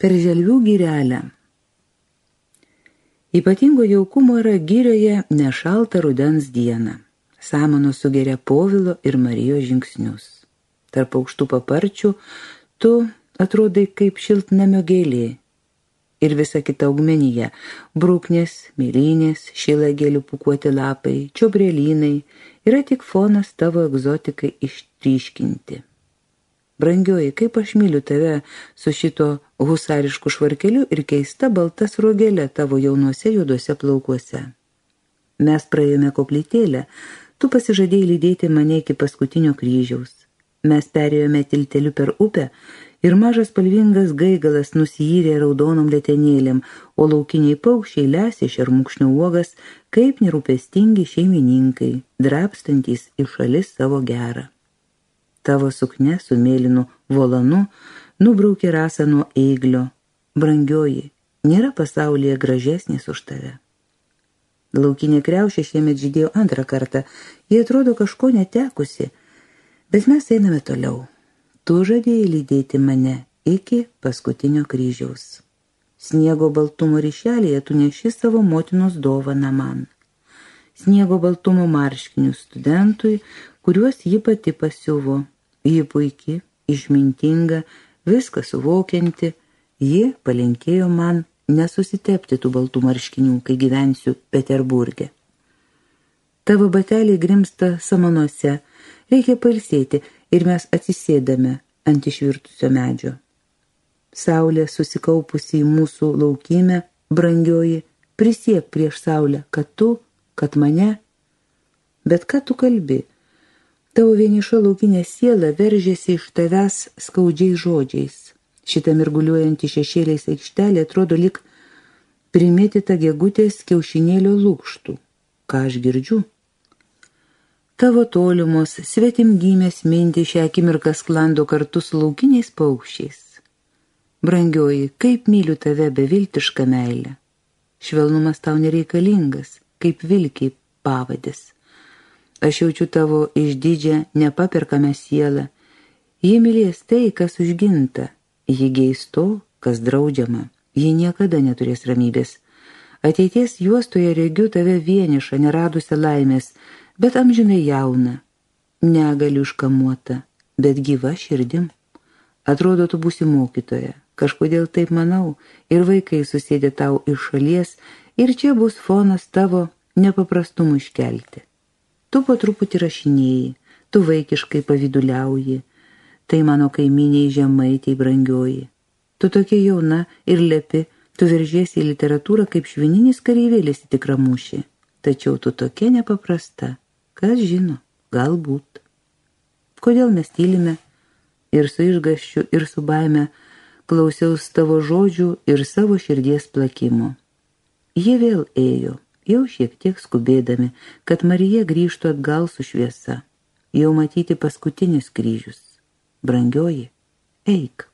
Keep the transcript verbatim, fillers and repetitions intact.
Per Želvių girelę. Ypatingo jaukumo yra girioje nešaltą rudens dieną. Samanos sugeria Povilo ir Marijos žingsnius. Tarp aukštų paparčių tu atrodai kaip šiltnamio gėlė. Ir visa kita augmenija – brūknės, mėlynės, šilagėlių pūkuoti lapai, čiobrelynai – yra tik fonas tavo egzotikai ištryškinti. Brangioji, kaip aš myliu tave su šito husarišku švarkeliu ir keista balta sruogelė tavo jaunuose juoduose plaukuose. Mes praėjome koplytėlę, tu pasižadėjai lydėti mane iki paskutinio kryžiaus. Mes perėjome tilteliu per upę ir mažas spalvingas gaigalas nusijyrė raudonom letenėlėm, o laukiniai paukščiai lesė šermukšnio uogas, kaip nerūpestingi šeimininkai, drabstantys į šalis savo gerą. Tavo sukne su mėlynu volanu nubraukė rasą nuo eiglio. Brangioji, nėra pasaulyje gražesnis už tave. Laukinė kriaušė šiemet žydėjo antrą kartą, jie atrodo kažko netekusi, bet mes einame toliau. Tu žadėjai lydėti mane iki paskutinio kryžiaus. Sniego baltumo ryšelėje tu neši savo motinos dovaną man. Sniego baltumo marškinius studentui, kuriuos ji pati pasiuvo. Ji puiki, išmintinga, viską suvokianti, ji palinkėjo man nesusitepti tų baltų marškinių, kai gyvensiu Peterburge. Tavo bateliai grimsta samanuose, reikia pailsėti ir mes atsisėdame ant išvirtusio medžio. Saulė susikaupusi į mūsų laukymę, brangioji, prisiek prieš saulę, kad tu, kad mane. Bet ką tu kalbi? Tavo vieniša laukinė siela veržėsi iš tavęs skaudžiais žodžiais. Šitą mirguliuojantį šešėliais aikštelė atrodo lyg primėtyta gegutės kiaušinėlio lūkštų. Ką aš girdžiu? Tavo tolimos, svetimgymės mintys šią akimirką sklando kartu su laukiniais paukščiais. Brangioji, kaip myliu tave beviltišką meilę. Švelnumas tau nereikalingas, kaip vilkiai pavadis. Aš jaučiu tavo išdidžią, nepaperkamą sielą. Ji mylės tai, kas užginta. Ji geis to, kas draudžiama. Ji niekada neturės ramybės. Ateities juostoje regiu tave vienišą, neradusią laimės, bet amžinai jauna, negaliu iškamuota, bet gyva širdim. Atrodo, tu būsi mokytoja. Kažkodėl taip manau, ir vaikai susėdė tau iš šalies, ir čia bus fonas tavo nepaprastumų iškelti. Tu po truputį rašinėjai, tu vaikiškai paviduliauji, tai mano kaiminiai žemaitiai brangioji. Tu tokia jauna ir lepi, tu veržiesi į literatūrą kaip švininis kareivėlis į tikrą mūšį. Tačiau tu tokia nepaprasta, kas žino, galbūt. Kodėl mes tylime? Ir su išgąsčiu, ir su baime klausiaus tavo žodžių ir savo širdies plakimo. Jie vėl ėjo, jau šiek tiek skubėdami, kad Marija grįžtų atgal su šviesa. Jau matyti paskutinis kryžius. Brangioji, eik.